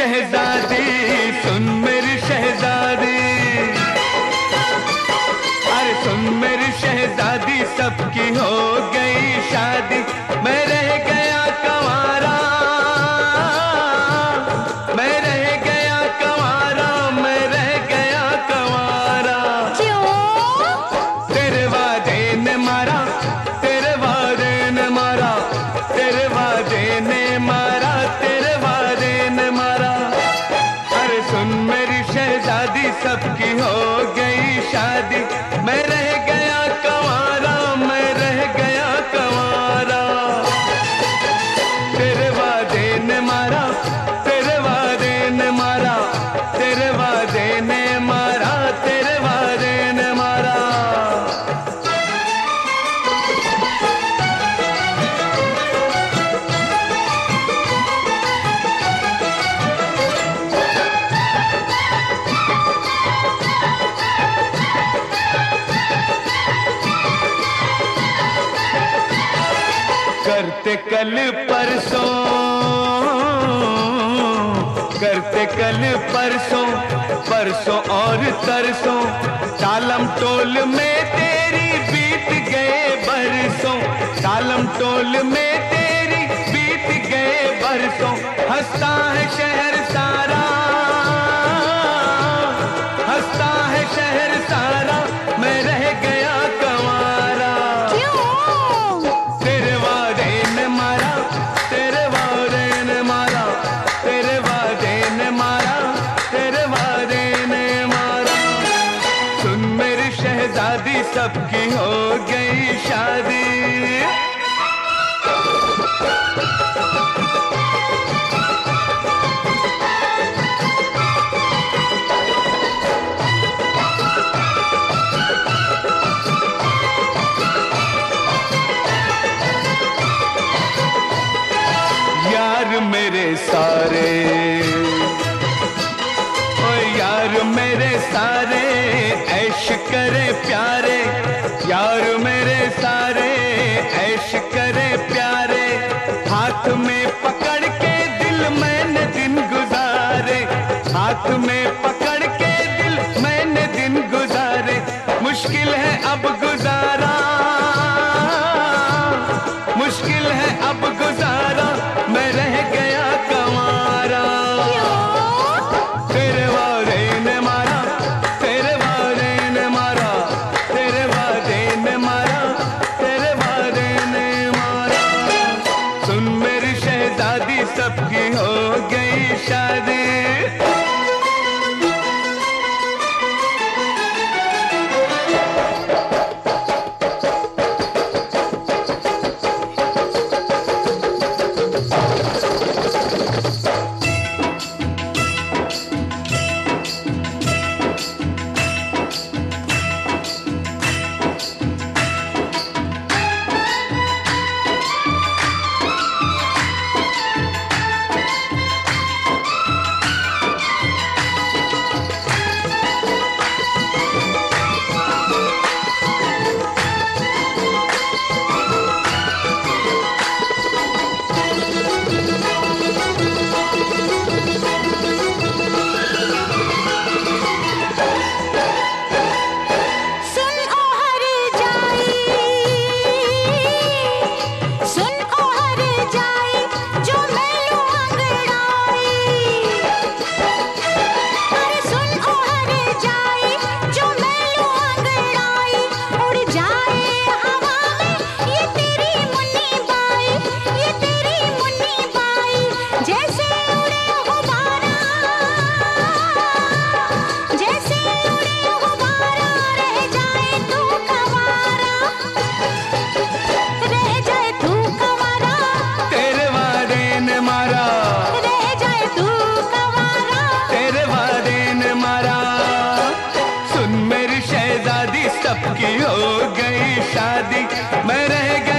शहजादी, सुन मेरी शहजादी, अरे सुन मेरी शहजादी, सबकी हो गई शादी, मैं रह गया कंवारा, मैं रह गया कंवारा, मैं रह गया कंवारा। क्यों? तेरे वादे ने मारा, तेरे वादे ने मारा, तेरे वादे ने मारा, तेरे वादे ने मारा। अरे सुन मेरी शहजादी, सबकी हो गई शादी, मैं रह गया कंवारा, मैं रह गया कंवारा। तेरे वादे ने मारा, तेरे वादे ने मारा, तेरे वादे ने मारा, तेरे वादे ने मारा। करते कल परसों, करते कल परसों, परसों और तरसों, टालम टोल में तेरी बीत गए बरसों, टालम टोल में तेरी बीत गए बरसों। हंसता है शहर सारा, हंसता है शहर सारा, मैं रह गया कंवारा। क्यों? तेरे वादे ने मारा, तेरे वादे ने मारा, तेरे वादे ने मारा, तेरे वादे ने मारा। सुन मेरी शहजादी, सबकी हो गई शादी। यार मेरे सारे, ओ यार मेरे सारे, ऐश करे प्यारे, यार मेरे सारे, ऐश करे प्यारे। हाथ में पकड़ के दिल मैंने दिन गुजारे, हाथ में पकड़ के दिल मैंने दिन गुजारे। मुश्किल है अब गुजारा, मुश्किल है अब गुजारा, मैं रह गया कंवारा। तेरे वादे ने मारा, तेरे वादे ने मारा, तेरे वादे ने मारा, तेरे वादे ने मारा। सुन मेरी शहजादी, सबकी हो गई शादी। सबकी हो गई शादी, मैं रह गया